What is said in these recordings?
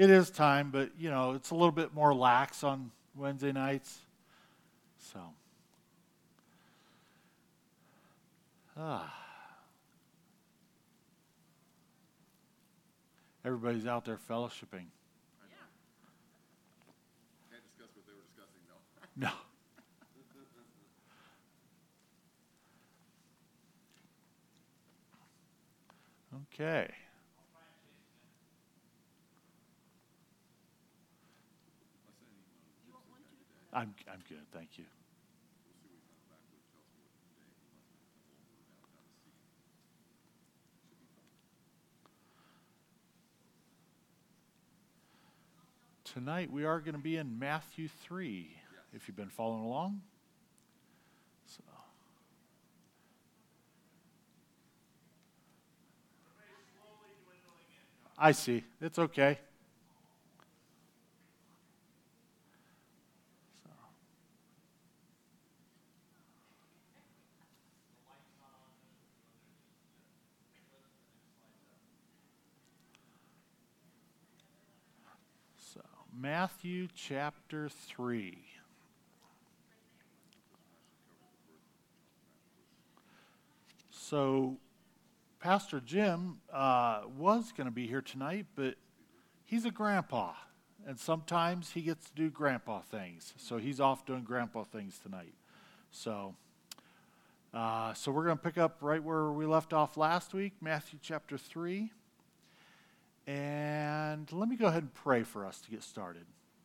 it is time, but, it's a little bit more lax on Wednesday nights. So, everybody's out there fellowshipping. Can't discuss what they were discussing, though. No. Okay. I'm good, thank you. Tonight we are going to be in Matthew 3, if you've been following along. So. I see. It's okay. So, Matthew chapter 3. So, Pastor Jim was going to be here tonight, but he's a grandpa, and sometimes he gets to do grandpa things. So he's off doing grandpa things tonight. So we're going to pick up right where we left off last week, Matthew chapter 3. And let me go ahead and pray for us to get started.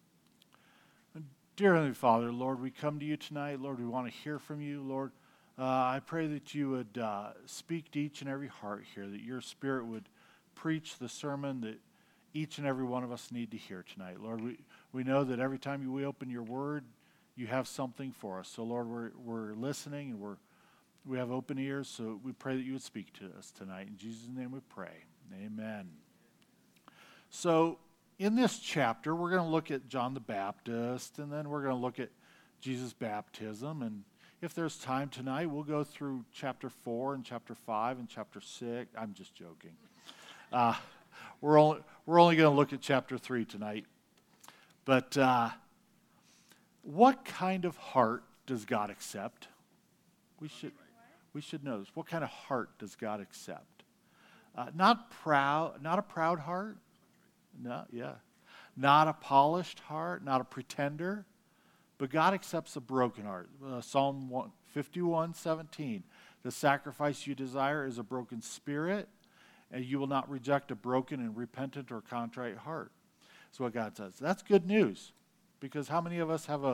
Dear Heavenly Father, Lord, we come to you tonight. Lord, we want to hear from you. Lord, I pray that you would speak to each and every heart here, that your Spirit would preach the sermon that each and every one of us need to hear tonight. Lord, we know that every time we open your word, you have something for us. So, Lord, we're listening and we have open ears, so we pray that you would speak to us tonight. In Jesus' name we pray. Amen. So, in this chapter, we're going to look at John the Baptist, and then we're going to look at Jesus' baptism. And if there's time tonight, we'll go through chapter 4 and chapter 5 and chapter 6. I'm just joking. We're only going to look at chapter 3 tonight. But what kind of heart does God accept? We should know this. What kind of heart does God accept? Not a proud heart. Not a polished heart, not a pretender, but God accepts a broken heart. Psalm 51:17, the sacrifice you desire is a broken spirit, and you will not reject a broken and repentant or contrite heart. That's what God says. That's good news, because how many of us have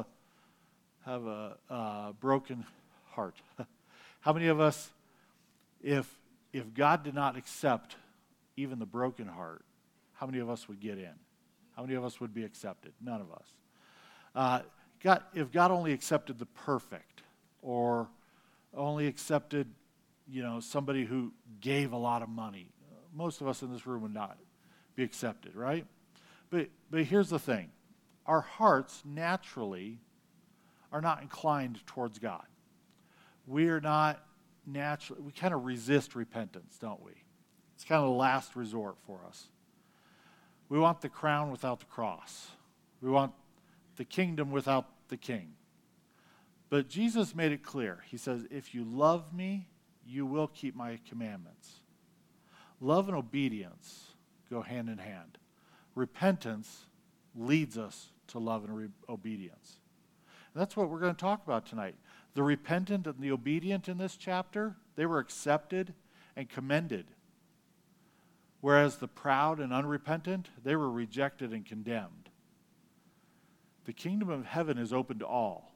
a broken heart? How many of us, if God did not accept even the broken heart, how many of us would get in? How many of us would be accepted? None of us. If God only accepted the perfect, or only accepted, somebody who gave a lot of money, most of us in this room would not be accepted, right? But here's the thing. Our hearts naturally are not inclined towards God. We are not naturally, we kind of resist repentance, don't we? It's kind of the last resort for us. We want the crown without the cross. We want the kingdom without the king. But Jesus made it clear. He says, if you love me, you will keep my commandments. Love and obedience go hand in hand. Repentance leads us to love and obedience. And that's what we're going to talk about tonight. The repentant and the obedient in this chapter, they were accepted and commended. Whereas the proud and unrepentant, they were rejected and condemned. The kingdom of heaven is open to all,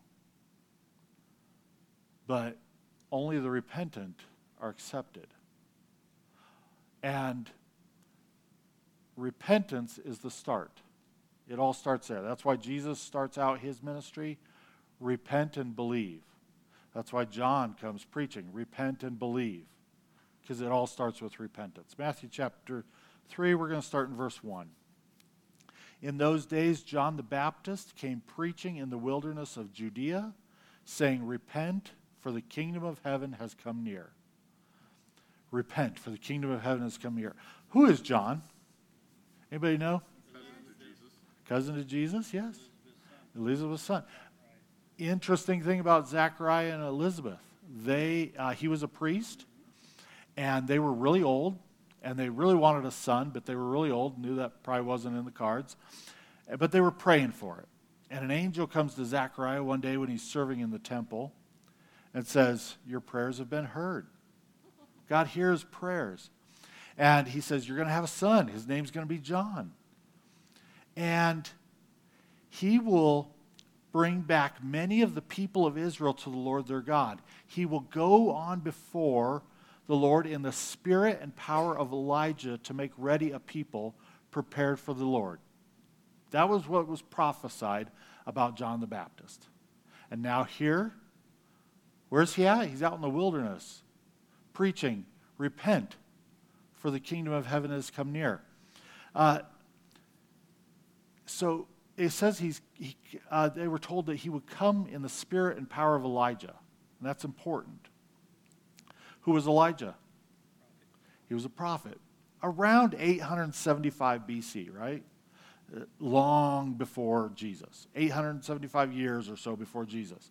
but only the repentant are accepted. And repentance is the start. It all starts there. That's why Jesus starts out his ministry, repent and believe. That's why John comes preaching, repent and believe, because it all starts with repentance. Matthew chapter 3, we're going to start in verse 1. In those days, John the Baptist came preaching in the wilderness of Judea, saying, repent, for the kingdom of heaven has come near. Repent, for the kingdom of heaven has come near. Who is John? Anybody know? Cousin to Jesus, yes. Elizabeth's son. Interesting thing about Zachariah and Elizabeth. He was a priest, and they were really old, and they really wanted a son, but they were really old, knew that probably wasn't in the cards. But they were praying for it. And an angel comes to Zechariah one day when he's serving in the temple and says, your prayers have been heard. God hears prayers. And he says, you're going to have a son. His name's going to be John. And he will bring back many of the people of Israel to the Lord their God. He will go on before the Lord in the spirit and power of Elijah to make ready a people prepared for the Lord. That was what was prophesied about John the Baptist. And now here, where's he at? He's out in the wilderness preaching, repent, for the kingdom of heaven has come near. So it says they were told that he would come in the spirit and power of Elijah. And that's important. Who was Elijah? He was a prophet. Around 875 BC, right? Long before Jesus. 875 years or so before Jesus.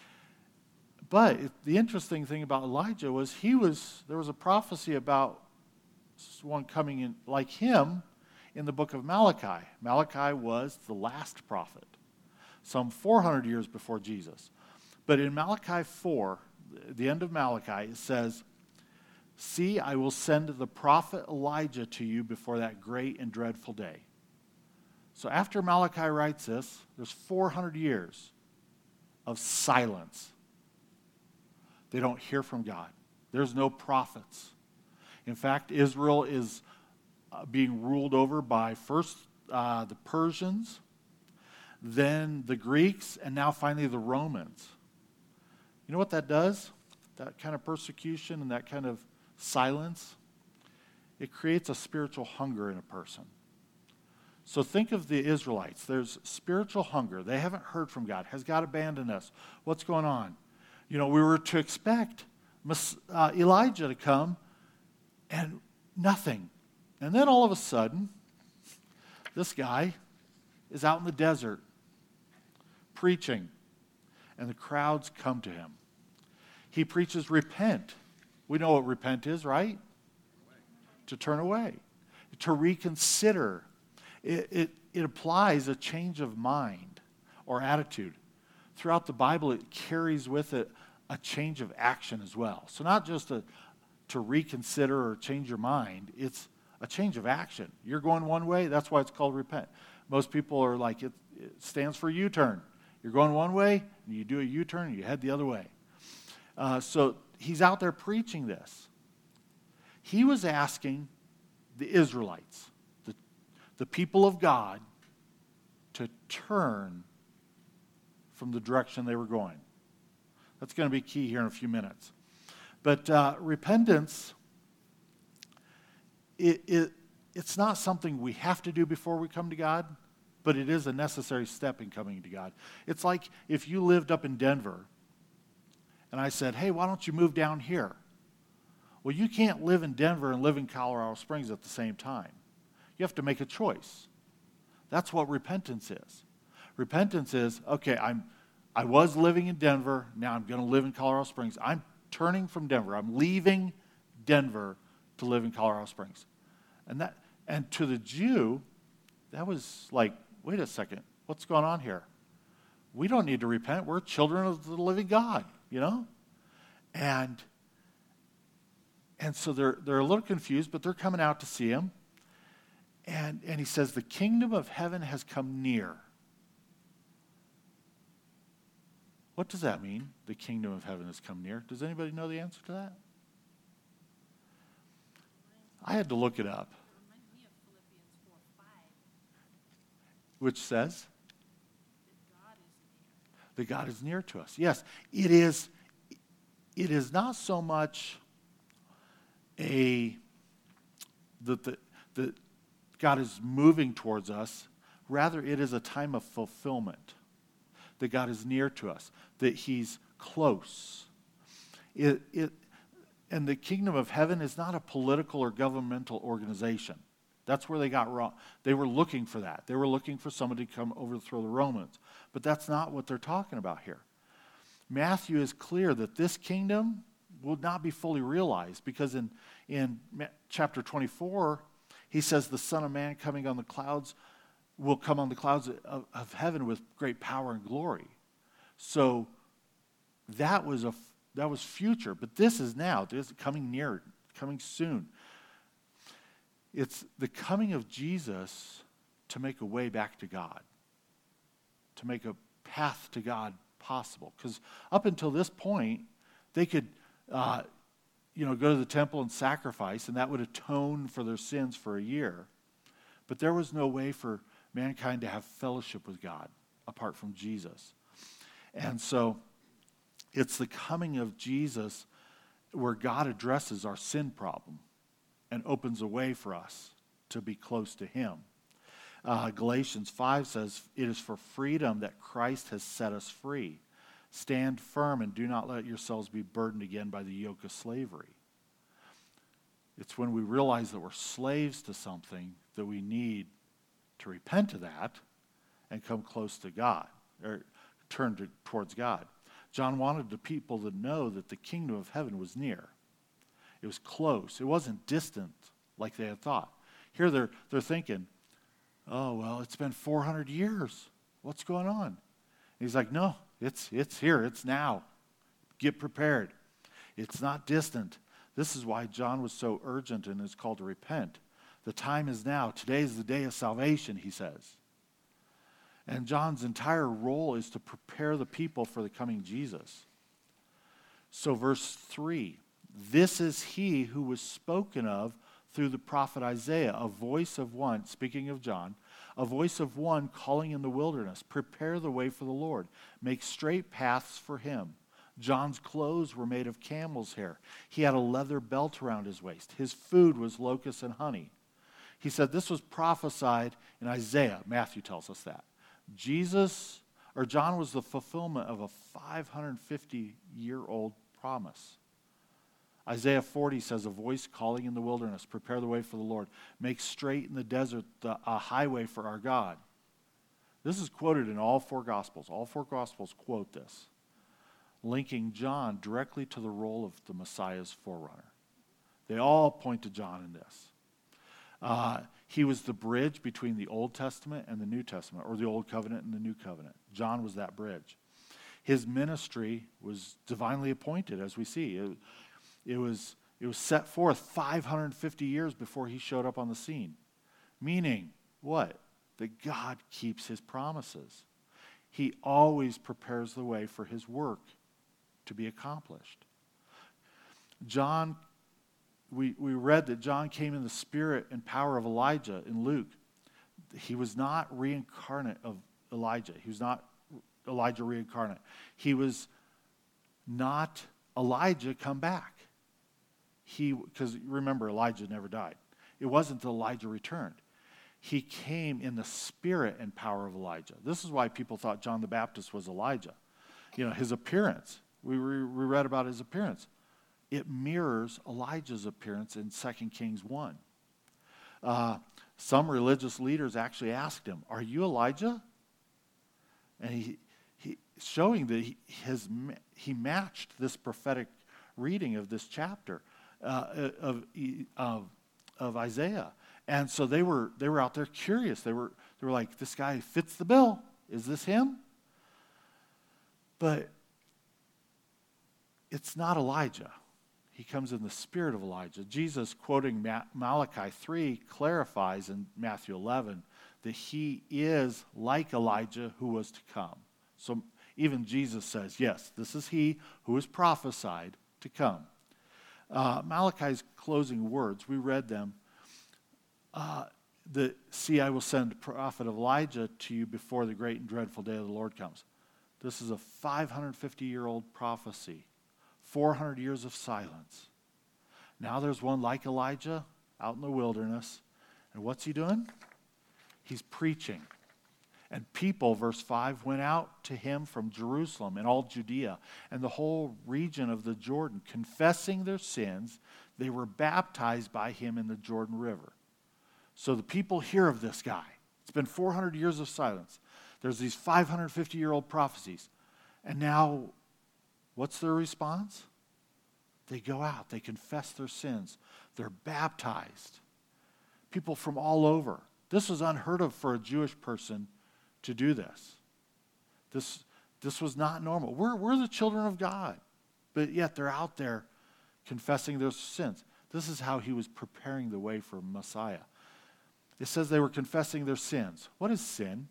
But the interesting thing about Elijah was there was a prophecy about one coming in like him in the book of Malachi. Malachi was the last prophet, some 400 years before Jesus. But in Malachi 4, the end of Malachi, it says, see, I will send the prophet Elijah to you before that great and dreadful day. So after Malachi writes this, there's 400 years of silence. They don't hear from God. There's no prophets. In fact, Israel is being ruled over by first the Persians, then the Greeks, and now finally the Romans. You know what that does? That kind of persecution and that kind of silence, it creates a spiritual hunger in a person. So think of the Israelites. There's spiritual hunger. They haven't heard from God. Has God abandoned us? What's going on? You know, we were to expect Elijah to come and nothing. And then all of a sudden, this guy is out in the desert preaching, and the crowds come to him. He preaches repent. We know what repent is, right? To turn away, to reconsider. It applies a change of mind or attitude. Throughout the Bible, it carries with it a change of action as well. So not just to reconsider or change your mind, it's a change of action. You're going one way, that's why it's called repent. Most people are like, it stands for U-turn. You're going one way, and you do a U-turn, and you head the other way. So he's out there preaching this. He was asking the Israelites, the people of God, to turn from the direction they were going. That's going to be key here in a few minutes. But repentance, it's not something we have to do before we come to God, but it is a necessary step in coming to God. It's like if you lived up in Denver, and I said, hey, why don't you move down here? Well, you can't live in Denver and live in Colorado Springs at the same time. You have to make a choice. That's what repentance is. Repentance is, okay, I was living in Denver, now I'm going to live in Colorado Springs. I'm turning from Denver. I'm leaving Denver to live in Colorado Springs. And to the Jew, that was like, wait a second, what's going on here? We don't need to repent. We're children of the living God, you know? And so they're a little confused, but they're coming out to see him. And he says, the kingdom of heaven has come near. What does that mean? The kingdom of heaven has come near. Does anybody know the answer to that? I had to look it up. Which says? That God is near to us. Yes, it is not so much that God is moving towards us. Rather, it is a time of fulfillment. That God is near to us. That he's close. And the kingdom of heaven is not a political or governmental organization. That's where they got wrong. They were looking for that. They were looking for somebody to come overthrow the Romans. But that's not what they're talking about here. Matthew is clear that this kingdom will not be fully realized, because in chapter 24, he says the Son of Man coming on the clouds will come on the clouds of heaven with great power and glory. So that was future, but this is now. This is coming near, coming soon. It's the coming of Jesus to make a way back to God, to make a path to God possible. Because up until this point, they could go to the temple and sacrifice, and that would atone for their sins for a year. But there was no way for mankind to have fellowship with God apart from Jesus. And so it's the coming of Jesus where God addresses our sin problem and opens a way for us to be close to him. Galatians 5 says, "It is for freedom that Christ has set us free. Stand firm and do not let yourselves be burdened again by the yoke of slavery." It's when we realize that we're slaves to something that we need to repent of that and come close to God, or turn towards God. John wanted the people to know that the kingdom of heaven was near. It was close. It wasn't distant like they had thought. Here they're thinking, oh, well, it's been 400 years. What's going on? And he's like, no, it's here. It's now. Get prepared. It's not distant. This is why John was so urgent in his call to repent. The time is now. Today is the day of salvation, he says. And John's entire role is to prepare the people for the coming Jesus. So verse 3, "This is he who was spoken of through the prophet Isaiah, a voice of one," speaking of John, "a voice of one calling in the wilderness, prepare the way for the Lord, make straight paths for him." John's clothes were made of camel's hair. He had a leather belt around his waist. His food was locusts and honey. He said this was prophesied in Isaiah. Matthew tells us that. John was the fulfillment of a 550-year-old promise. Isaiah 40 says, "A voice calling in the wilderness, prepare the way for the Lord. Make straight in the desert a highway for our God." This is quoted in all four Gospels. All four Gospels quote this, linking John directly to the role of the Messiah's forerunner. They all point to John in this. He was the bridge between the Old Testament and the New Testament, or the Old Covenant and the New Covenant. John was that bridge. His ministry was divinely appointed, as we see. It was set forth 550 years before he showed up on the scene. Meaning, what? That God keeps his promises. He always prepares the way for his work to be accomplished. We read that John came in the spirit and power of Elijah in Luke. He was not reincarnate of Elijah. He was not Elijah reincarnate. He was not Elijah come back. Because remember, Elijah never died. It wasn't until Elijah returned. He came in the spirit and power of Elijah. This is why people thought John the Baptist was Elijah. His appearance. We read about his appearance. It mirrors Elijah's appearance in 2 Kings 1. Some religious leaders actually asked him, "Are you Elijah?" And he showing that he matched this prophetic reading of this chapter of Isaiah. And so they were out there curious. They were like, "This guy fits the bill. Is this him?" But it's not Elijah. He comes in the spirit of Elijah. Jesus, quoting Malachi 3, clarifies in Matthew 11 that he is like Elijah who was to come. So even Jesus says, yes, this is he who is prophesied to come. Malachi's closing words, we read them. "See, I will send the prophet Elijah to you before the great and dreadful day of the Lord comes." This is a 550-year-old prophecy. 400 years of silence. Now there's one like Elijah out in the wilderness. And what's he doing? He's preaching. And people, verse 5, went out to him from Jerusalem and all Judea and the whole region of the Jordan, confessing their sins. They were baptized by him in the Jordan River. So the people hear of this guy. It's been 400 years of silence. There's these 550-year-old prophecies. And now, what's their response? They go out. They confess their sins. They're baptized. People from all over. This was unheard of for a Jewish person to do this. This was not normal. We're the children of God. But yet they're out there confessing their sins. This is how he was preparing the way for Messiah. It says they were confessing their sins. What is sin?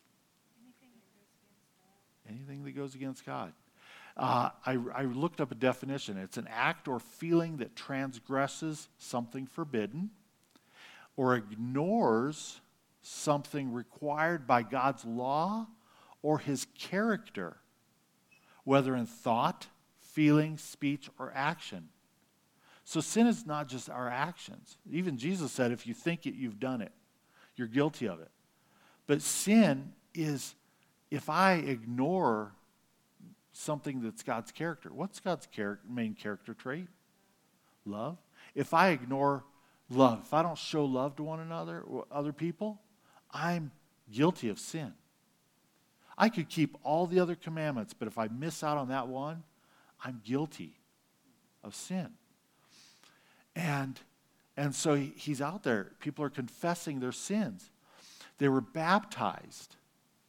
Anything that goes against God. I looked up a definition. It's an act or feeling that transgresses something forbidden or ignores something required by God's law or his character, whether in thought, feeling, speech, or action. So sin is not just our actions. Even Jesus said, if you think it, you've done it. You're guilty of it. But sin is if I ignore something that's God's character. What's God's main character trait? Love. If I ignore love, if I don't show love to one another or other people, I'm guilty of sin. I could keep all the other commandments, but if I miss out on that one, I'm guilty of sin. And so he's out there. People are confessing their sins. They were baptized.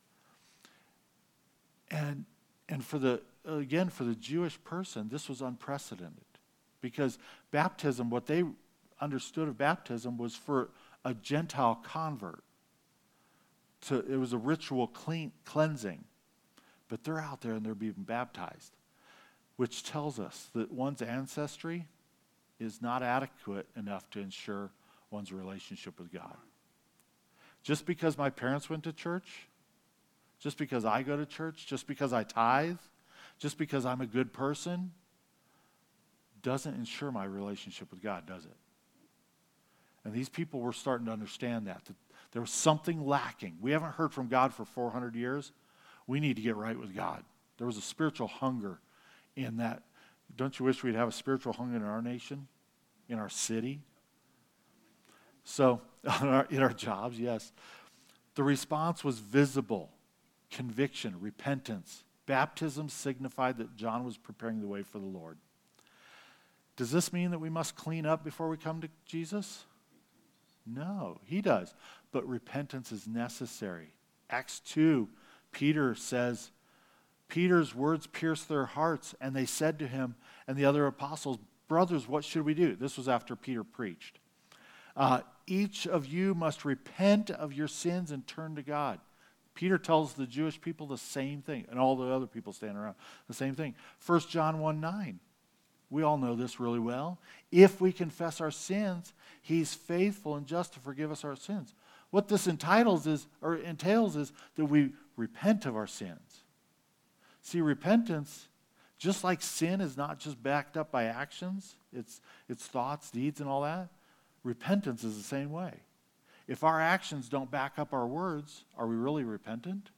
And for the Jewish person, this was unprecedented. Because baptism, what they understood of baptism was for a Gentile convert. It was a ritual cleansing. But they're out there and they're being baptized, which tells us that one's ancestry is not adequate enough to ensure one's relationship with God. Just because my parents went to church, just because I go to church, just because I tithe, just because I'm a good person, doesn't ensure my relationship with God, does it? And these people were starting to understand that there was something lacking. We haven't heard from God for 400 years. We need to get right with God. There was a spiritual hunger in that. Don't you wish we'd have a spiritual hunger in our nation, in our city? So, in our jobs, yes. The response was visible. Conviction, repentance. Baptism signified that John was preparing the way for the Lord. Does this mean that we must clean up before we come to Jesus? No, he does. But repentance is necessary. Acts 2, Peter says, Peter's words pierced their hearts, and they said to him and the other apostles, brothers, what should we do? This was after Peter preached. Each of you must repent of your sins and turn to God. Peter tells the Jewish people the same thing, and all the other people standing around, the same thing. 1 John 1:9. We all know this really well. If we confess our sins, he's faithful and just to forgive us our sins. What this entails is that we repent of our sins. See, repentance, just like sin is not just backed up by actions, it's thoughts, deeds, and all that, repentance is the same way. If our actions don't back up our words, are we really repentant?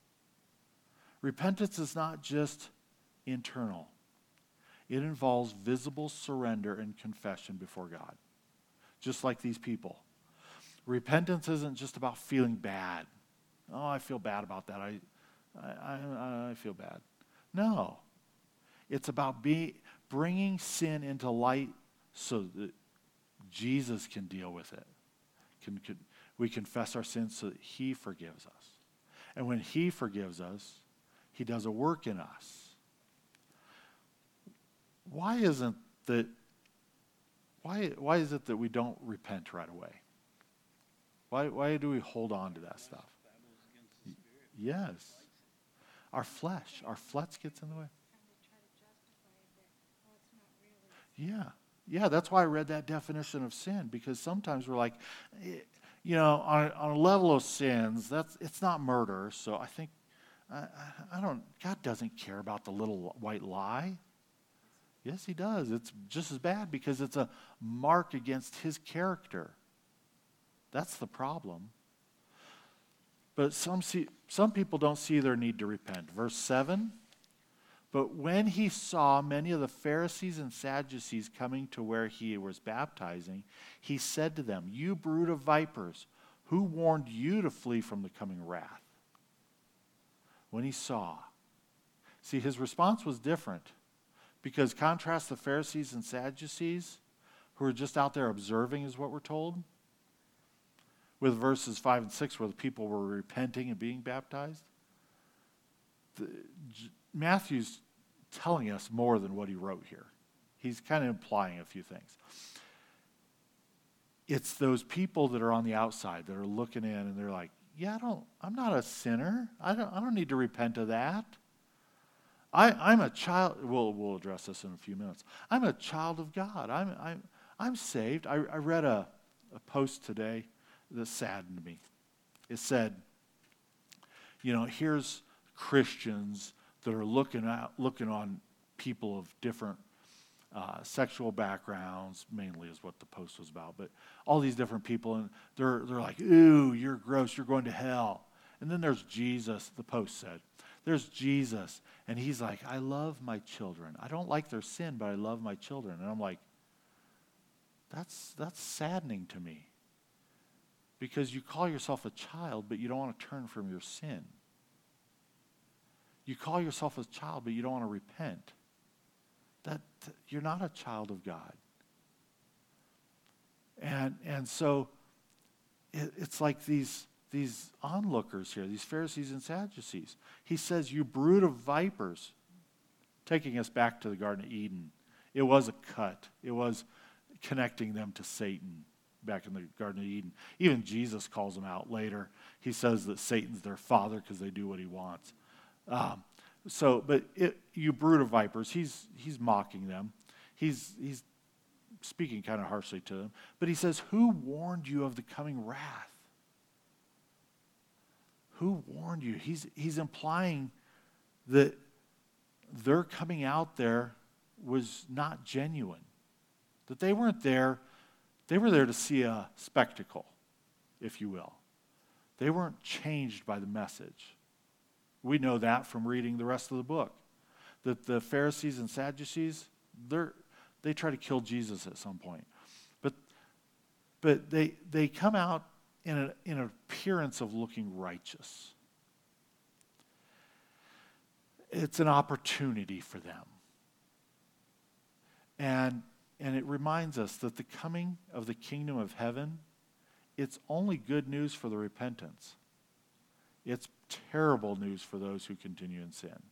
Repentance is not just internal. It involves visible surrender and confession before God, just like these people. Repentance isn't just about feeling bad. Oh, I feel bad about that. I feel bad. No. It's about bringing sin into light so that Jesus can deal with it. We confess our sins so that he forgives us. And when he forgives us, he does a work in us. Why is it that we don't repent right away? Why do we hold on to that stuff? Yes. Our flesh gets in the way. Yeah, that's why I read that definition of sin, because sometimes we're like, on a level of sins, it's not murder, so I think, God doesn't care about the little white lie. Yes, he does. It's just as bad because it's a mark against his character. That's the problem. But some people don't see their need to repent. Verse 7, But when he saw many of the Pharisees and Sadducees coming to where he was baptizing, he said to them, "You brood of vipers, who warned you to flee from the coming wrath?" When he saw. See, his response was different. Because contrast the Pharisees and Sadducees, who are just out there observing, is what we're told, with verses 5 and 6 where the people were repenting and being baptized. Matthew's telling us more than what he wrote here. He's kind of implying a few things. It's those people that are on the outside that are looking in and they're like, yeah, I'm not a sinner. I don't need to repent of that. I'm a child. We'll address this in a few minutes. I'm a child of God. I'm saved. I read a post today that saddened me. It said, here's Christians that are looking on people of different sexual backgrounds, mainly is what the post was about, but all these different people, and they're like, "Ooh, you're gross, you're going to hell." And then there's Jesus, the post said. There's Jesus, and he's like, "I love my children. I don't like their sin, but I love my children." And I'm like, that's saddening to me. Because you call yourself a child, but you don't want to turn from your sin. You call yourself a child, but you don't want to repent. You're not a child of God. And so it's like these onlookers here, these Pharisees and Sadducees. He says, "You brood of vipers," taking us back to the Garden of Eden. It was a cut. It was connecting them to Satan back in the Garden of Eden. Even Jesus calls them out later. He says that Satan's their father because they do what he wants. You brood of vipers, he's mocking them. He's speaking kind of harshly to them. But he says, "Who warned you of the coming wrath?" Who warned you? He's implying that their coming out there was not genuine. That they weren't there. They were there to see a spectacle, if you will. They weren't changed by the message. We know that from reading the rest of the book. That the Pharisees and Sadducees, they try to kill Jesus at some point. But they come out in an appearance of looking righteous. It's an opportunity for them. And it reminds us that the coming of the kingdom of heaven, it's only good news for the repentance. It's terrible news for those who continue in sin.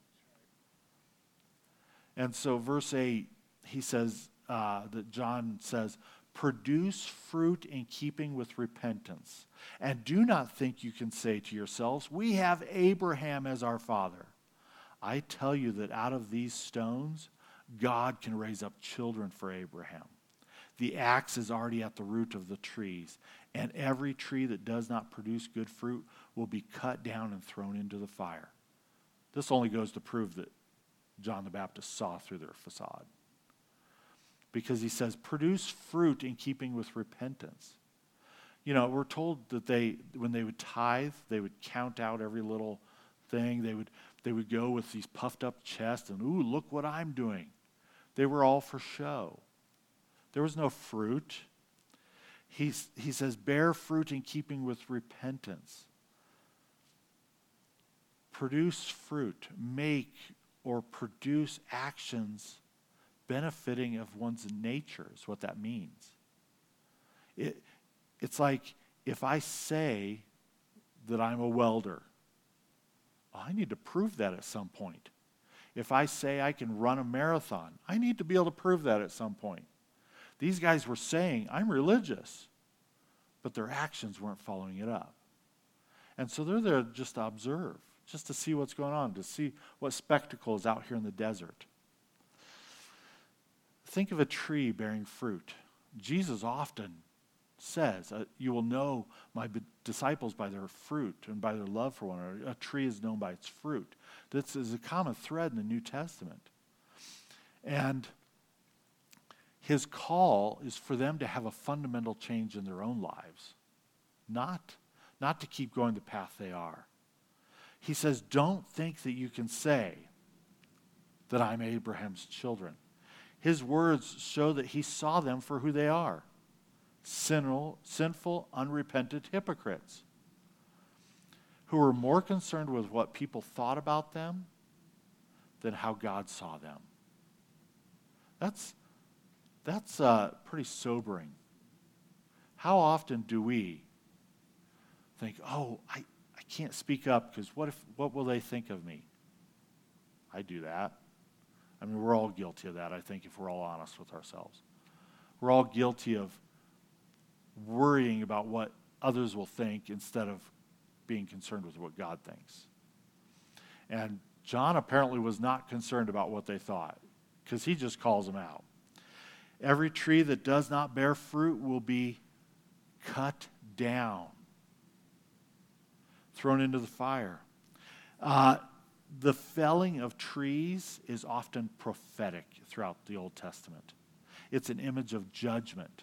And so verse 8, he says, that John says, "Produce fruit in keeping with repentance. And do not think you can say to yourselves, 'We have Abraham as our father.' I tell you that out of these stones, God can raise up children for Abraham. The axe is already at the root of the trees, and every tree that does not produce good fruit will be cut down and thrown into the fire." This only goes to prove that John the Baptist saw through their facade. Because he says, produce fruit in keeping with repentance. We're told that when they would tithe, they would count out every little thing. They would go with these puffed up chests and, "Ooh, look what I'm doing." They were all for show. There was no fruit. He says, bear fruit in keeping with repentance. Produce fruit. Make or produce actions benefiting of one's nature is what that means. It's like if I say that I'm a welder, I need to prove that at some point. If I say I can run a marathon, I need to be able to prove that at some point. These guys were saying, "I'm religious," but their actions weren't following it up. And so they're there just to observe, just to see what's going on, to see what spectacle is out here in the desert. Think of a tree bearing fruit. Jesus often says, "You will know my disciples by their fruit and by their love for one another." A tree is known by its fruit. This is a common thread in the New Testament. And his call is for them to have a fundamental change in their own lives, not to keep going the path they are. He says, don't think that you can say, that I'm Abraham's children. His words show that he saw them for who they are, sinful, unrepentant hypocrites who were more concerned with what people thought about them than how God saw them. That's pretty sobering. How often do we think, oh, I can't speak up because what will they think of me? I do that. I mean, we're all guilty of that, I think, if we're all honest with ourselves. We're all guilty of worrying about what others will think instead of being concerned with what God thinks. And John apparently was not concerned about what they thought, because he just calls them out. Every tree that does not bear fruit will be cut down, thrown into the fire. The felling of trees is often prophetic throughout the Old Testament. It's an image of judgment.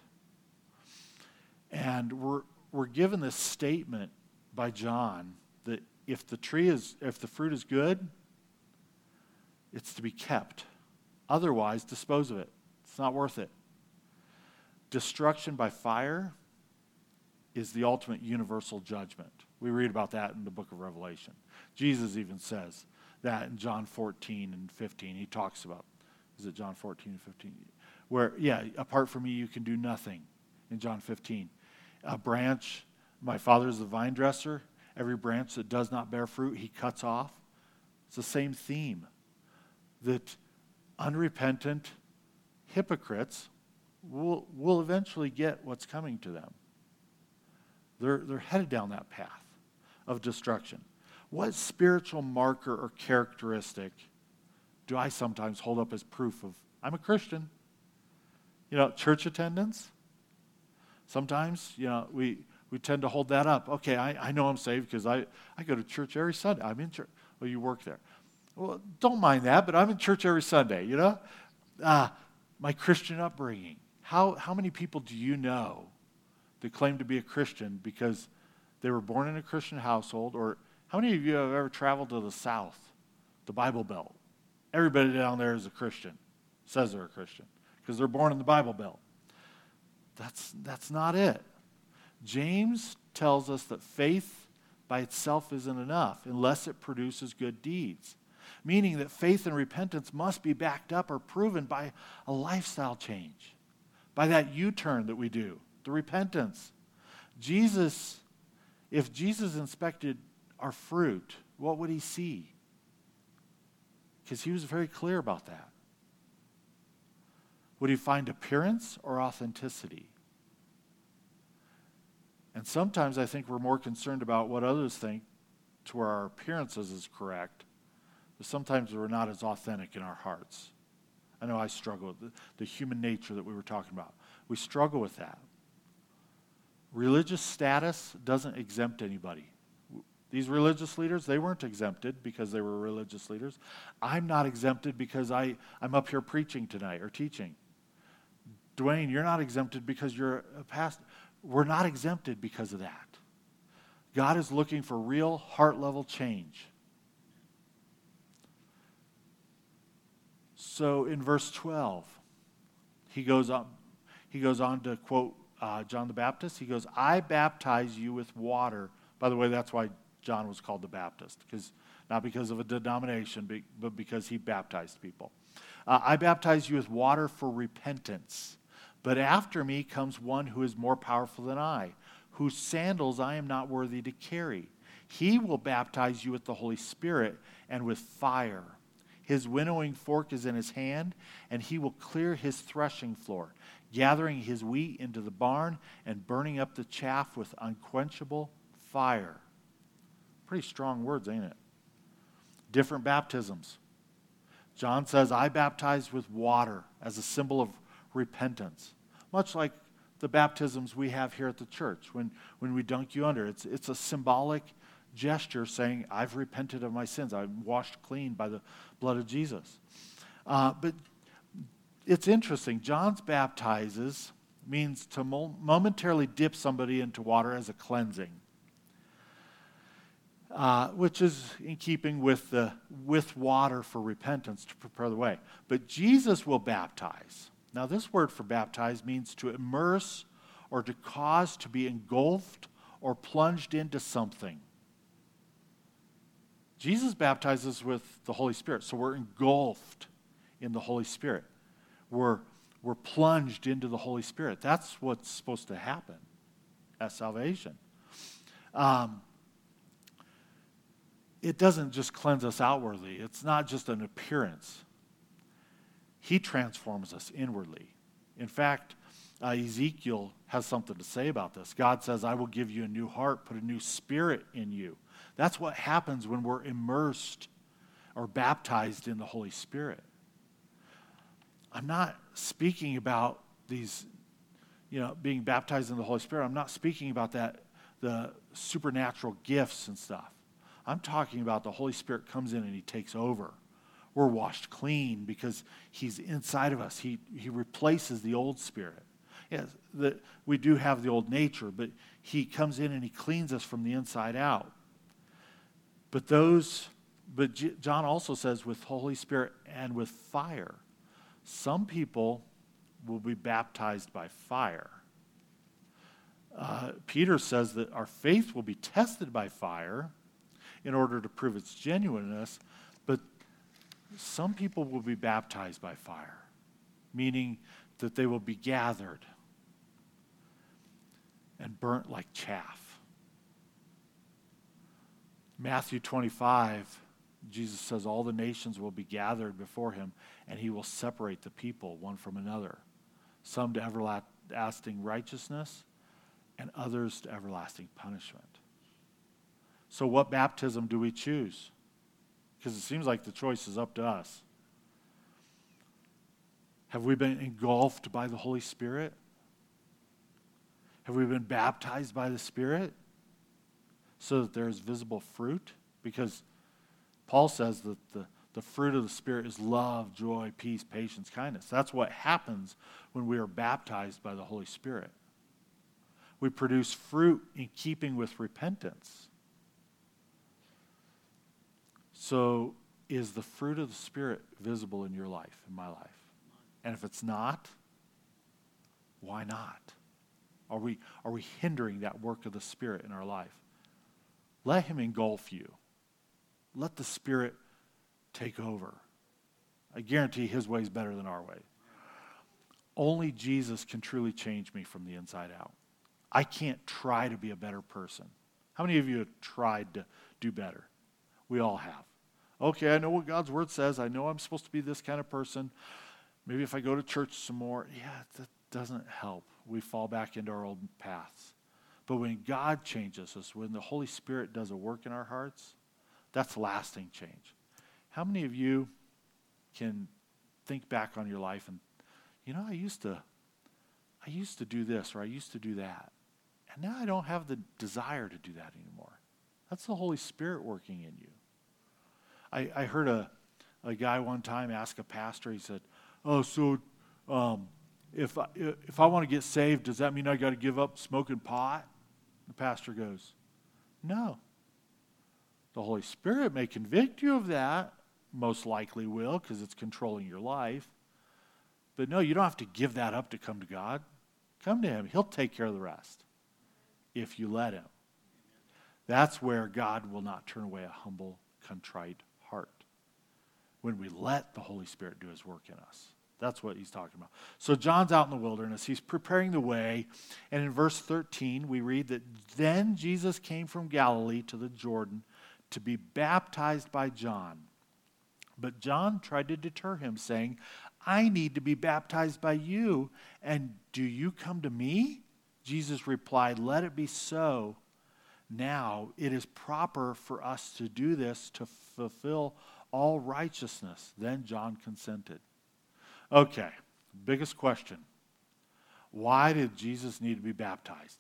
And we're given this statement by John that if the fruit is good, it's to be kept. Otherwise, dispose of it. It's not worth it. Destruction by fire is the ultimate universal judgment. We read about that in the book of Revelation. Jesus even says that in John 14 and 15. He talks about, is it John 14 and 15? Where, apart from me, you can do nothing, in John 15. A branch, my Father is the vine dresser. Every branch that does not bear fruit, he cuts off. It's the same theme, that unrepentant hypocrites will eventually get what's coming to them. They're headed down that path of destruction. What spiritual marker or characteristic do I sometimes hold up as proof of I'm a Christian? Church attendance. Sometimes, we tend to hold that up. Okay, I know I'm saved because I go to church every Sunday. I'm in church. Well, you work there. Well, don't mind that, but I'm in church every Sunday, My Christian upbringing. How many people do you know that claim to be a Christian because they were born in a Christian household? Or how many of you have ever traveled to the South, the Bible Belt? Everybody down there is a Christian, says they're a Christian, because they're born in the Bible Belt. That's not it. James tells us that faith by itself isn't enough unless it produces good deeds, meaning that faith and repentance must be backed up or proven by a lifestyle change, by that U-turn that we do, the repentance. If Jesus inspected our fruit, what would he see? Because he was very clear about that. Would he find appearance or authenticity? And sometimes I think we're more concerned about what others think to where our appearances is correct, but sometimes we're not as authentic in our hearts. I know I struggle with the human nature that we were talking about. We struggle with that. Religious status doesn't exempt anybody. These religious leaders, they weren't exempted because they were religious leaders. I'm not exempted because I'm up here preaching tonight or teaching. Dwayne, you're not exempted because you're a pastor. We're not exempted because of that. God is looking for real heart-level change. So in verse 12, he goes on to quote John the Baptist. He goes, I baptize you with water. By the way, that's why John was called the Baptist, not because of a denomination, but because he baptized people. I baptize you with water for repentance. But after me comes one who is more powerful than I, whose sandals I am not worthy to carry. He will baptize you with the Holy Spirit and with fire. His winnowing fork is in his hand, and he will clear his threshing floor, gathering his wheat into the barn and burning up the chaff with unquenchable fire. Pretty strong words, ain't it? Different baptisms. John says, I baptize with water as a symbol of repentance. Much like the baptisms we have here at the church when we dunk you under. It's a symbolic gesture saying, I've repented of my sins. I'm washed clean by the blood of Jesus. But it's interesting. John's baptizes means to momentarily dip somebody into water as a cleansing. which is in keeping with water for repentance to prepare the way. But Jesus will baptize. Now, this word for baptize means to immerse or to cause to be engulfed or plunged into something. Jesus baptizes with the Holy Spirit, so we're engulfed in the Holy Spirit. We're plunged into the Holy Spirit. That's what's supposed to happen at salvation. It doesn't just cleanse us outwardly. It's not just an appearance. He transforms us inwardly. In fact, Ezekiel has something to say about this. God says, I will give you a new heart, put a new spirit in you. That's what happens when we're immersed or baptized in the Holy Spirit. I'm not speaking about these, being baptized in the Holy Spirit. I'm not speaking about that, the supernatural gifts and stuff. I'm talking about the Holy Spirit comes in and he takes over. We're washed clean because he's inside of us. He replaces the old spirit. Yes, we do have the old nature, but he comes in and he cleans us from the inside out. But John also says with Holy Spirit and with fire. Some people will be baptized by fire. Peter says that our faith will be tested by fire in order to prove its genuineness, but some people will be baptized by fire, meaning that they will be gathered and burnt like chaff. Matthew 25, Jesus says all the nations will be gathered before him, and he will separate the people one from another, some to everlasting righteousness and others to everlasting punishment. So what baptism do we choose? Because it seems like the choice is up to us. Have we been engulfed by the Holy Spirit? Have we been baptized by the Spirit so that there is visible fruit? Because Paul says that the fruit of the Spirit is love, joy, peace, patience, kindness. That's what happens when we are baptized by the Holy Spirit. We produce fruit in keeping with repentance. So is the fruit of the Spirit visible in your life, in my life? And if it's not, why not? Are we hindering that work of the Spirit in our life? Let him engulf you. Let the Spirit take over. I guarantee his way is better than our way. Only Jesus can truly change me from the inside out. I can't try to be a better person. How many of you have tried to do better? We all have. Okay, I know what God's word says. I know I'm supposed to be this kind of person. Maybe if I go to church some more, that doesn't help. We fall back into our old paths. But when God changes us, when the Holy Spirit does a work in our hearts, that's lasting change. How many of you can think back on your life and, I used to do this or I used to do that. And now I don't have the desire to do that anymore. That's the Holy Spirit working in you. I heard a guy one time ask a pastor, he said, if I want to get saved, does that mean I got to give up smoking pot? The pastor goes, no. The Holy Spirit may convict you of that, most likely will, because it's controlling your life. But no, you don't have to give that up to come to God. Come to him. He'll take care of the rest if you let him. That's where God will not turn away a humble, contrite heart. When we let the Holy Spirit do his work in us. That's what he's talking about. So John's out in the wilderness. He's preparing the way. And in verse 13, we read that then Jesus came from Galilee to the Jordan to be baptized by John. But John tried to deter him, saying, I need to be baptized by you, and do you come to me? Jesus replied, let it be so. Now it is proper for us to do this to fulfill all righteousness. Then John consented. Okay, biggest question. Why did Jesus need to be baptized?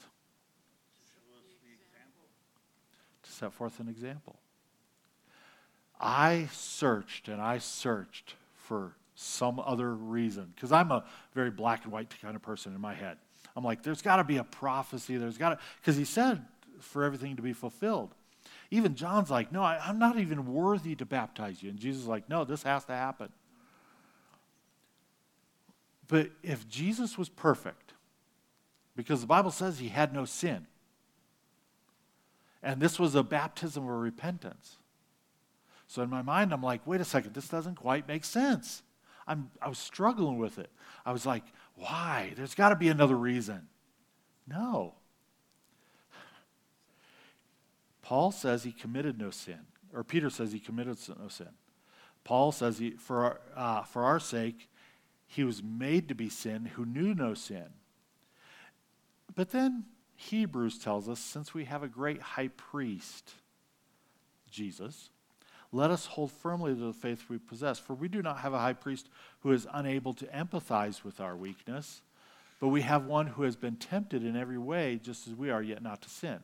To set forth an example. I searched for some other reason, because I'm a very black and white kind of person in my head. I'm like, there's got to be a prophecy, because he said for everything to be fulfilled. Even John's like, no, I'm not even worthy to baptize you. And Jesus is like, no, this has to happen. But if Jesus was perfect, because the Bible says he had no sin, and this was a baptism of repentance. So in my mind, I'm like, wait a second, this doesn't quite make sense. I was struggling with it. I was like, why? There's got to be another reason. No. Paul says he committed no sin, or Peter says he committed no sin. Paul says for our sake, he was made to be sin who knew no sin. But then Hebrews tells us, since we have a great high priest, Jesus, let us hold firmly to the faith we possess. For we do not have a high priest who is unable to empathize with our weakness, but we have one who has been tempted in every way, just as we are, yet not to sin.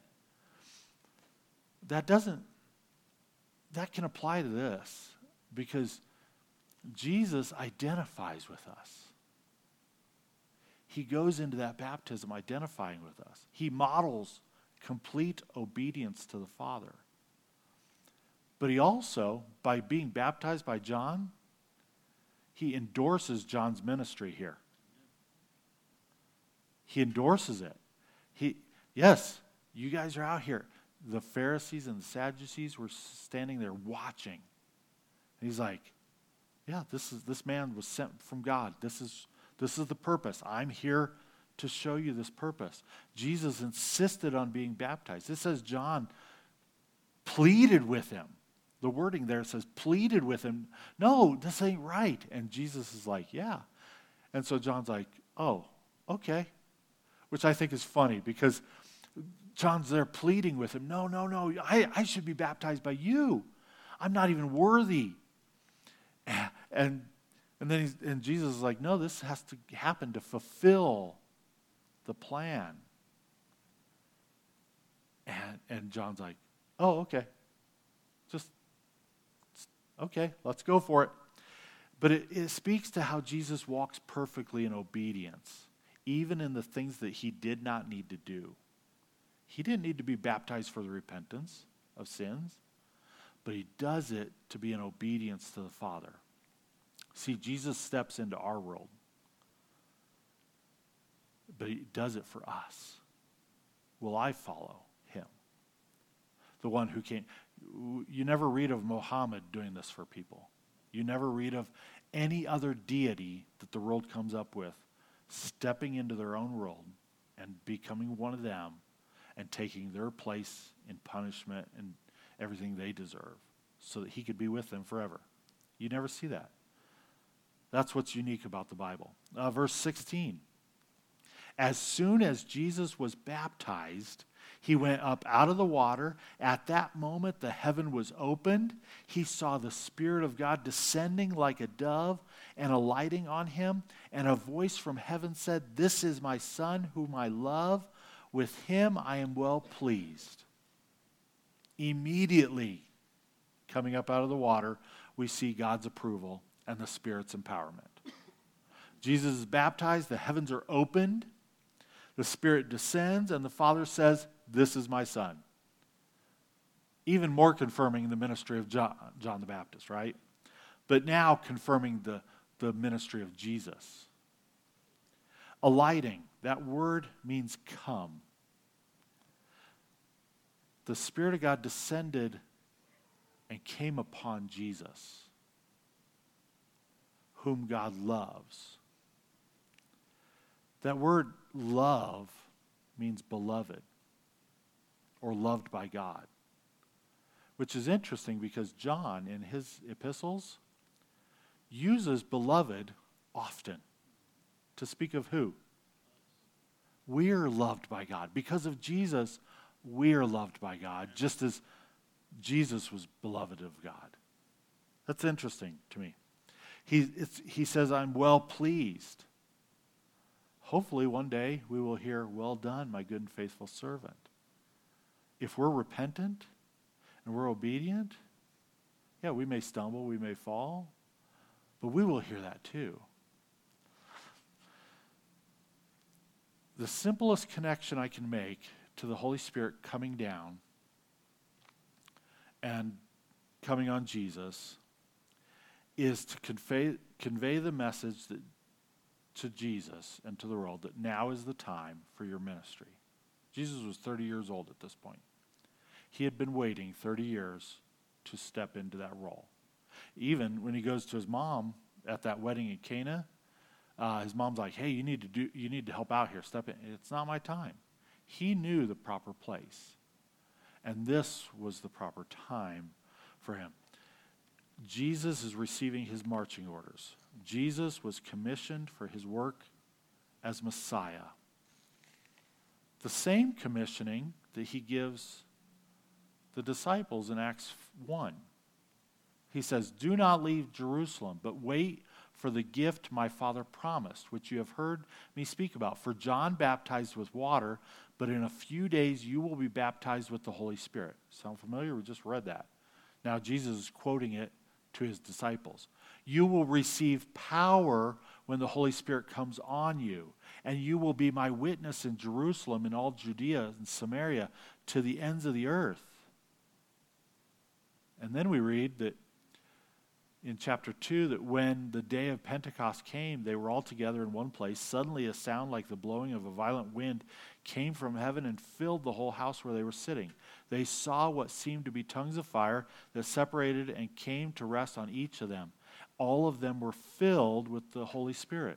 That can apply to this, because Jesus identifies with us. He goes into that baptism identifying with us. He models complete obedience to the Father. But he also, by being baptized by John, he endorses John's ministry here. He endorses it. Yes, you guys are out here. The Pharisees and the Sadducees were standing there watching. And he's like, yeah, this man was sent from God. This is the purpose. I'm here to show you this purpose. Jesus insisted on being baptized. It says John pleaded with him. The wording there says pleaded with him. No, this ain't right. And Jesus is like, yeah. And so John's like, oh, okay. Which I think is funny because John's there pleading with him. No, I should be baptized by you. I'm not even worthy. And then Jesus is like, no, this has to happen to fulfill the plan. And John's like, oh, okay. Okay, let's go for it. But it speaks to how Jesus walks perfectly in obedience, even in the things that he did not need to do. He didn't need to be baptized for the repentance of sins, but he does it to be in obedience to the Father. See, Jesus steps into our world, but he does it for us. Will I follow him? The one who came. You never read of Muhammad doing this for people. You never read of any other deity that the world comes up with stepping into their own world and becoming one of them and taking their place in punishment and everything they deserve so that he could be with them forever. You never see that. That's what's unique about the Bible. Verse 16. As soon as Jesus was baptized, he went up out of the water. At that moment, the heaven was opened. He saw the Spirit of God descending like a dove and alighting on him. And a voice from heaven said, "This is my Son whom I love. With him I am well pleased." Immediately, coming up out of the water, we see God's approval and the Spirit's empowerment. Jesus is baptized. The heavens are opened. The Spirit descends, and the Father says, "This is my Son." Even more confirming the ministry of John the Baptist, right? But now confirming the ministry of Jesus. Alighting, that word means come. The Spirit of God descended and came upon Jesus, whom God loves. That word love means beloved or loved by God, which is interesting because John, in his epistles, uses beloved often to speak of who? We're loved by God. Because of Jesus, we are loved by God, just as Jesus was beloved of God. That's interesting to me. He says, "I'm well pleased." Hopefully one day we will hear, "Well done, my good and faithful servant." If we're repentant and we're obedient, yeah, we may stumble, we may fall, but we will hear that too. The simplest connection I can make to the Holy Spirit coming down and coming on Jesus is to convey the message to Jesus and to the world that now is the time for your ministry. Jesus was 30 years old at this point. He had been waiting 30 years to step into that role. Even when he goes to his mom at that wedding in Cana, his mom's like, hey, you need to help out here. Step in. It's not my time. He knew the proper place. And this was the proper time for him. Jesus is receiving his marching orders. Jesus was commissioned for his work as Messiah. The same commissioning that he gives the disciples in Acts 1. He says, do not leave Jerusalem, but wait for the gift my Father promised, which you have heard me speak about. For John baptized with water, but in a few days you will be baptized with the Holy Spirit. Sound familiar? We just read that. Now Jesus is quoting it to his disciples. You will receive power when the Holy Spirit comes on you, and you will be my witness in Jerusalem and all Judea and Samaria to the ends of the earth. And then we read that in chapter 2 that when the day of Pentecost came, they were all together in one place. Suddenly a sound like the blowing of a violent wind came from heaven and filled the whole house where they were sitting. They saw what seemed to be tongues of fire that separated and came to rest on each of them. All of them were filled with the Holy Spirit.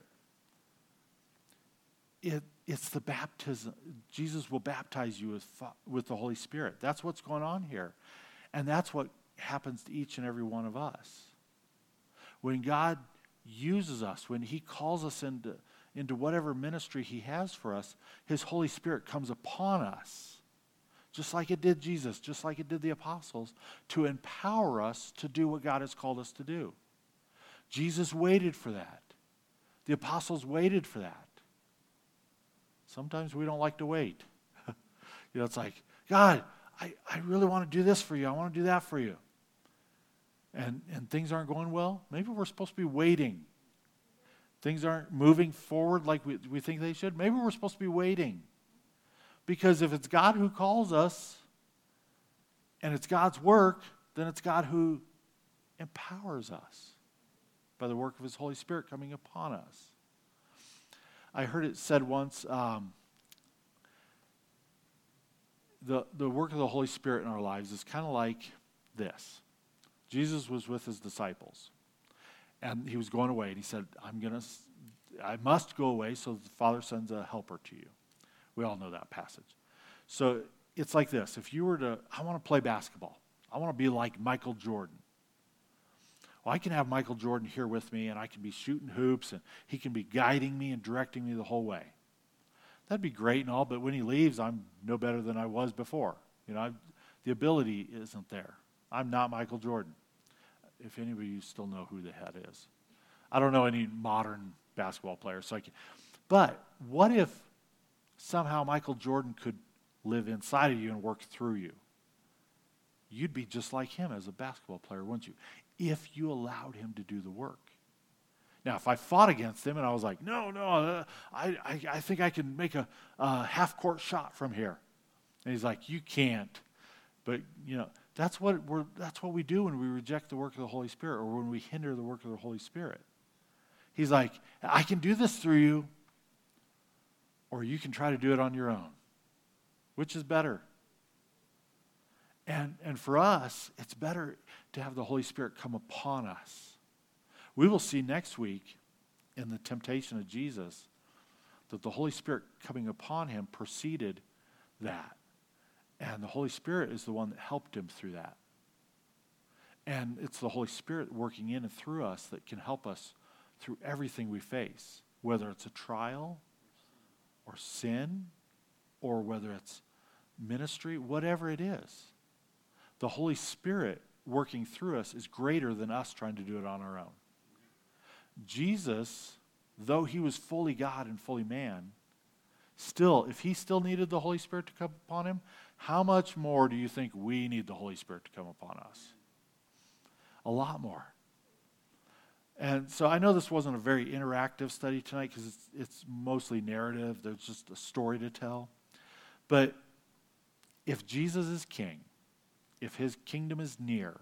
It's the baptism. Jesus will baptize you with the Holy Spirit. That's what's going on here. And that's what happens to each and every one of us. When God uses us, when he calls us into whatever ministry he has for us, his Holy Spirit comes upon us, just like it did Jesus, just like it did the apostles, to empower us to do what God has called us to do. Jesus waited for that. The apostles waited for that. Sometimes we don't like to wait. It's like, God, I really want to do this for you. I want to do that for you. And things aren't going well. Maybe we're supposed to be waiting. Things aren't moving forward like we think they should. Maybe we're supposed to be waiting. Because if it's God who calls us and it's God's work, then it's God who empowers us by the work of his Holy Spirit coming upon us. I heard it said once, the work of the Holy Spirit in our lives is kind of like this. Jesus was with his disciples, and he was going away, and he said, I must go away, so the Father sends a helper to you. We all know that passage. So it's like this. If you were I want to play basketball. I want to be like Michael Jordan. Well, I can have Michael Jordan here with me, and I can be shooting hoops, and he can be guiding me and directing me the whole way. That'd be great and all, but when he leaves, I'm no better than I was before. The ability isn't there. I'm not Michael Jordan. If any of you still know who the head is. I don't know any modern basketball players. But what if somehow Michael Jordan could live inside of you and work through you? You'd be just like him as a basketball player, wouldn't you? If you allowed him to do the work. Now, if I fought against him and I was like, no, I think I can make a half-court shot from here. And he's like, you can't. But, that's what we do when we reject the work of the Holy Spirit or when we hinder the work of the Holy Spirit. He's like, I can do this through you, or you can try to do it on your own. Which is better? And for us, it's better to have the Holy Spirit come upon us. We will see next week in the temptation of Jesus that the Holy Spirit coming upon him preceded that. And the Holy Spirit is the one that helped him through that. And it's the Holy Spirit working in and through us that can help us through everything we face, whether it's a trial or sin or whether it's ministry, whatever it is. The Holy Spirit working through us is greater than us trying to do it on our own. Jesus, though he was fully God and fully man, still, if he still needed the Holy Spirit to come upon him, how much more do you think we need the Holy Spirit to come upon us? A lot more. And so I know this wasn't a very interactive study tonight because it's mostly narrative. There's just a story to tell. But if Jesus is king if his kingdom is near,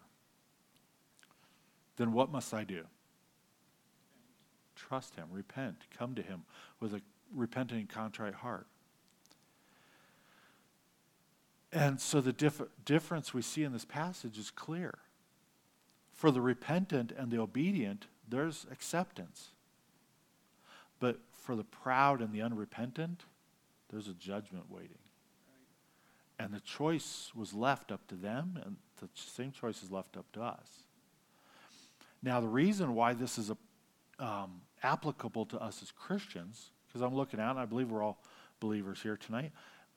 then what must I do? Trust him, repent, come to him with a repentant and contrite heart. And so the difference we see in this passage is clear. For the repentant and the obedient, there's acceptance. But for the proud and the unrepentant, there's a judgment waiting. And the choice was left up to them, and the same choice is left up to us. Now, the reason why this is applicable to us as Christians, because I'm looking out, and I believe we're all believers here tonight,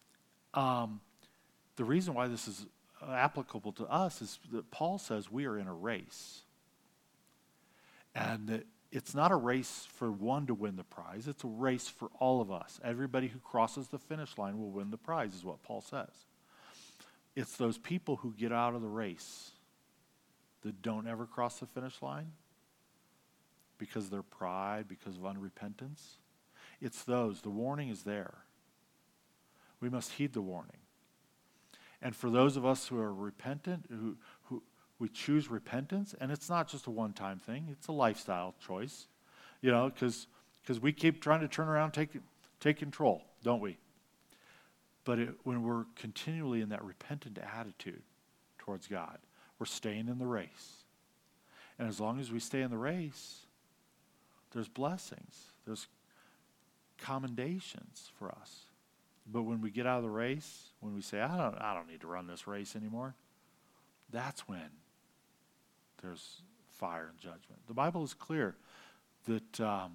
the reason why this is applicable to us is that Paul says we are in a race. And that it's not a race for one to win the prize. It's a race for all of us. Everybody who crosses the finish line will win the prize, is what Paul says. It's those people who get out of the race that don't ever cross the finish line because of their pride, because of unrepentance. It's those. The warning is there. We must heed the warning. And for those of us who are repentant, who we choose repentance, and it's not just a one-time thing, it's a lifestyle choice, because we keep trying to turn around, take control, don't we? But when we're continually in that repentant attitude towards God, we're staying in the race. And as long as we stay in the race, there's blessings, there's commendations for us. But when we get out of the race, when we say, I don't need to run this race anymore, that's when there's fire and judgment. The Bible is clear that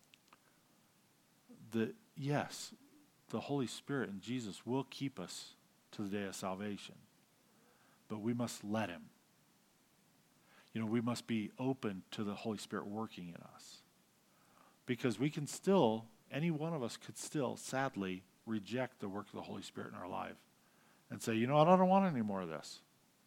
yes, the Holy Spirit and Jesus will keep us to the day of salvation. But we must let him. We must be open to the Holy Spirit working in us. Because we can still, any one of us could still, sadly, reject the work of the Holy Spirit in our life and say, I don't want any more of this.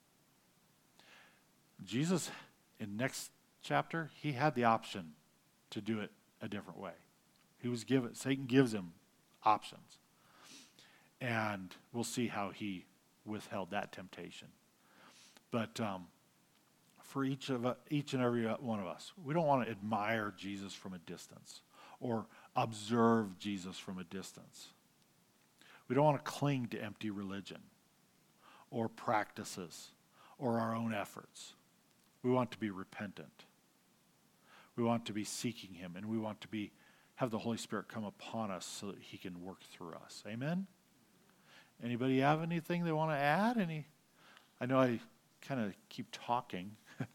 Jesus, in next chapter, he had the option to do it a different way. Satan gives him options. And we'll see how he withheld that temptation. But for each and every one of us, we don't want to admire Jesus from a distance or observe Jesus from a distance. We don't want to cling to empty religion or practices or our own efforts. We want to be repentant. We want to be seeking him, and we want to have the Holy Spirit come upon us so that he can work through us. Amen? Anybody have anything they want to add? I know I kind of keep talking.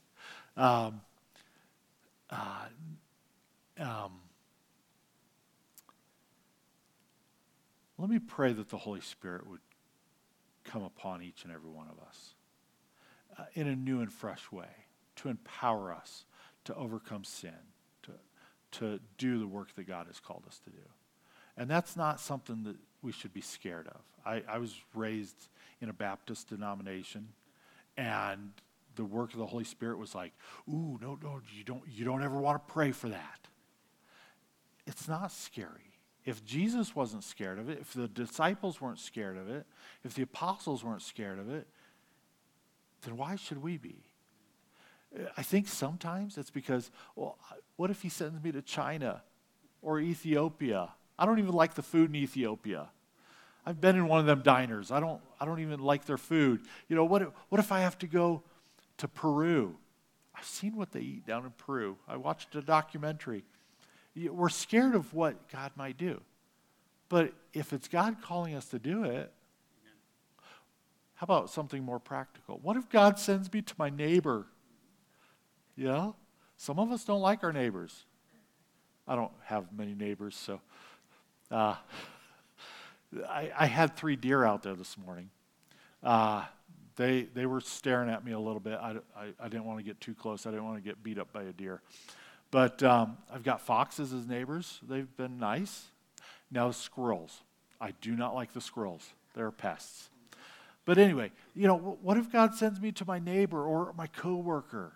Let me pray that the Holy Spirit would come upon each and every one of us in a new and fresh way to empower us to overcome sin, to do the work that God has called us to do. And that's not something that we should be scared of. I was raised in a Baptist denomination, and the work of the Holy Spirit was like, ooh, no, you don't ever want to pray for that. It's not scary. If Jesus wasn't scared of it, if the disciples weren't scared of it, if the apostles weren't scared of it, then why should we be? I think sometimes it's because, what if he sends me to China or Ethiopia? I don't even like the food in Ethiopia. I've been in one of them diners. I don't even like their food. What if I have to go to Peru? I've seen what they eat down in Peru. I watched a documentary. We're scared of what God might do. But if it's God calling us to do it, how about something more practical? What if God sends me to my neighbor? Some of us don't like our neighbors. I don't have many neighbors, so I had 3 deer out there this morning. They were staring at me a little bit. I didn't want to get too close. I didn't want to get beat up by a deer. But I've got foxes as neighbors. They've been nice. Now squirrels. I do not like the squirrels. They're pests. But anyway, what if God sends me to my neighbor or my coworker?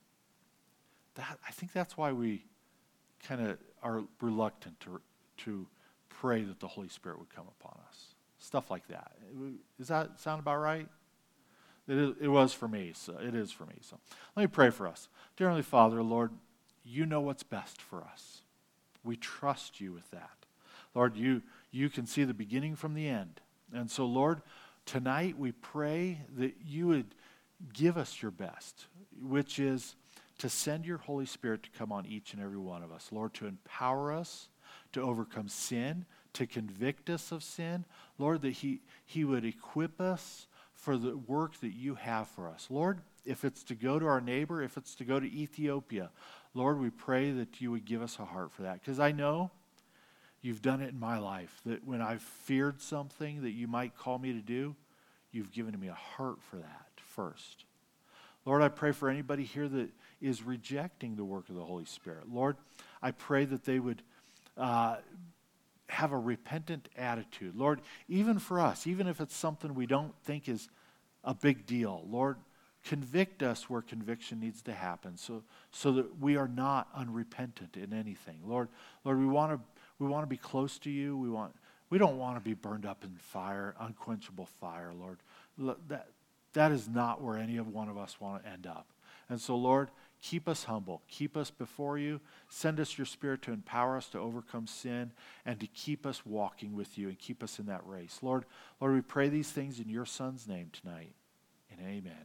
I think that's why we kind of are reluctant to pray that the Holy Spirit would come upon us. Stuff like that. Does that sound about right? It was for me, so it is for me. So let me pray for us. Dear Heavenly Father, Lord, you know what's best for us. We trust you with that. Lord, you can see the beginning from the end. And so, Lord, tonight we pray that you would give us your best, which is to send your Holy Spirit to come on each and every one of us. Lord, to empower us, to overcome sin, to convict us of sin. Lord, that he would equip us for the work that you have for us. Lord, if it's to go to our neighbor, if it's to go to Ethiopia, Lord, we pray that you would give us a heart for that. Because I know you've done it in my life, that when I've feared something that you might call me to do, you've given me a heart for that first. Lord, I pray for anybody here that is rejecting the work of the Holy Spirit. Lord, I pray that they would have a repentant attitude. Lord, even for us, even if it's something we don't think is a big deal, Lord, convict us where conviction needs to happen so that we are not unrepentant in anything. Lord, we want to be close to you. We don't want to be burned up in fire, unquenchable fire, Lord. That is not where any one of us want to end up. And so, Lord, keep us humble. Keep us before you. Send us your Spirit to empower us to overcome sin and to keep us walking with you and keep us in that race. Lord, we pray these things in your Son's name tonight. And amen.